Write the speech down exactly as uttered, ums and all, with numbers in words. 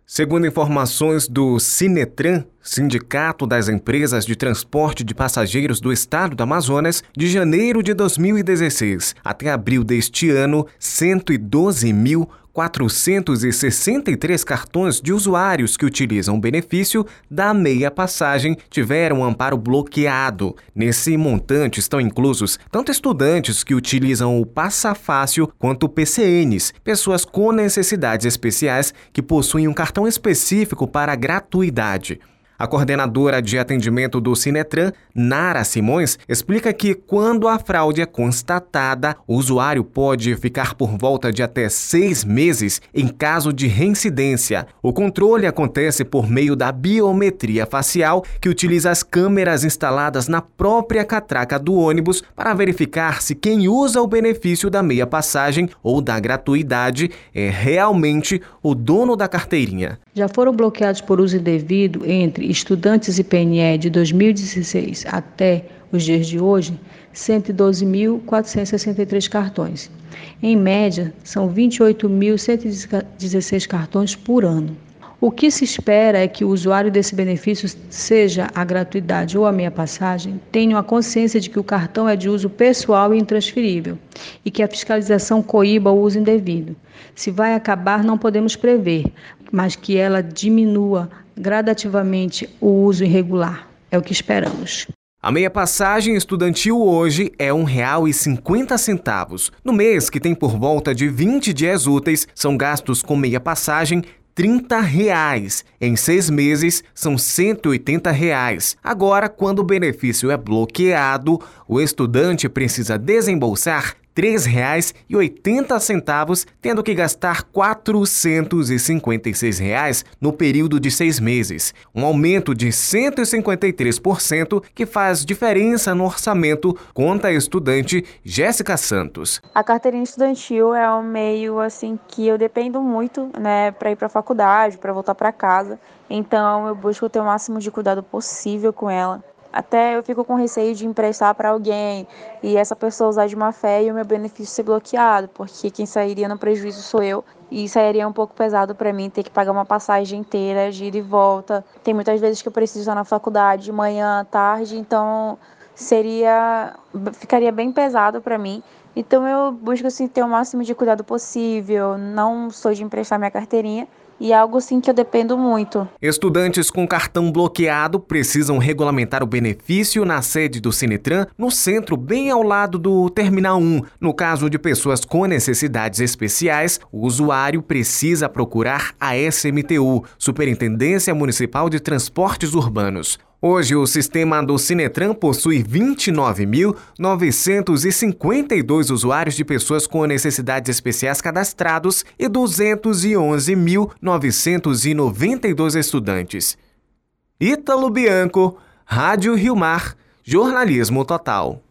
Segundo informações do Sinetran, Sindicato das Empresas de Transporte de Passageiros do Estado do Amazonas, de janeiro de dois mil e dezesseis até abril deste ano, cento e doze mil quatrocentos e sessenta e três cartões de usuários que utilizam o benefício da meia passagem tiveram um amparo bloqueado. Nesse montante estão inclusos tanto estudantes que utilizam o Passa Fácil quanto P C Ns, pessoas com necessidades especiais que possuem um cartão específico para gratuidade. A coordenadora de atendimento do Sinetran, Nara Simões, explica que quando a fraude é constatada, o usuário pode ficar por volta de até seis meses em caso de reincidência. O controle acontece por meio da biometria facial, que utiliza as câmeras instaladas na própria catraca do ônibus para verificar se quem usa o benefício da meia passagem ou da gratuidade é realmente o dono da carteirinha. Já foram bloqueados por uso indevido entre estudantes e P N E de dois mil e dezesseis até os dias de hoje, cento e doze mil quatrocentos e sessenta e três cartões. Em média, são vinte e oito mil cento e dezesseis cartões por ano. O que se espera é que o usuário desse benefício, seja a gratuidade ou a meia passagem, tenha a consciência de que o cartão é de uso pessoal e intransferível e que a fiscalização coíba o uso indevido. Se vai acabar, não podemos prever, mas que ela diminua gradativamente o uso irregular. É o que esperamos. A meia passagem estudantil hoje é um real e cinquenta centavos. No mês, que tem por volta de vinte dias úteis, são gastos com meia passagem trinta reais. Em seis meses, são cento e oitenta reais. Agora, quando o benefício é bloqueado, o estudante precisa desembolsar três reais e oitenta centavos, tendo que gastar quatrocentos e cinquenta e seis reais no período de seis meses. Um aumento de cento e cinquenta e três por cento que faz diferença no orçamento, conta a estudante Jéssica Santos. A carteirinha estudantil é um meio assim que eu dependo muito, né, para ir para a faculdade, para voltar para casa. Então eu busco ter o máximo de cuidado possível com ela. Até eu fico com receio de emprestar para alguém e essa pessoa usar de má fé e o meu benefício ser bloqueado, porque quem sairia no prejuízo sou eu e sairia um pouco pesado para mim ter que pagar uma passagem inteira de ida e volta. Tem muitas vezes que eu preciso estar na faculdade de manhã, tarde, então seria, ficaria bem pesado para mim. Então eu busco assim, ter o máximo de cuidado possível, não sou de emprestar minha carteirinha. E é algo assim que eu dependo muito. Estudantes com cartão bloqueado precisam regulamentar o benefício na sede do Sinetran, no centro, bem ao lado do Terminal um. No caso de pessoas com necessidades especiais, o usuário precisa procurar a S M T U, Superintendência Municipal de Transportes Urbanos. Hoje, o sistema do Sinetran possui vinte e nove mil novecentos e cinquenta e dois usuários de pessoas com necessidades especiais cadastrados e duzentos e onze mil novecentos e noventa e dois estudantes. Ítalo Bianco, Rádio Rio Mar, Jornalismo Total.